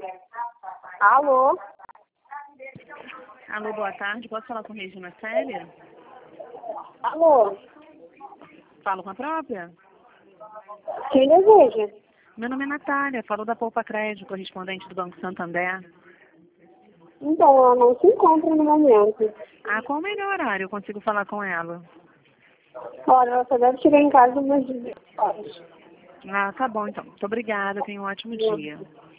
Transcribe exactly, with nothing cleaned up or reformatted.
Alô? Alô, boa tarde. Posso falar com Regina Célia? Alô? Falo com a própria? Quem deseja? Meu nome é Natália, falo da Poupa Crédito, correspondente do Banco Santander. Então, ela não se encontra no momento. Ah, qual o melhor horário eu consigo falar com ela? Olha, ela só deve chegar em casa umas dezoito horas. Ah, tá bom então. Muito obrigada, tenha um ótimo dia.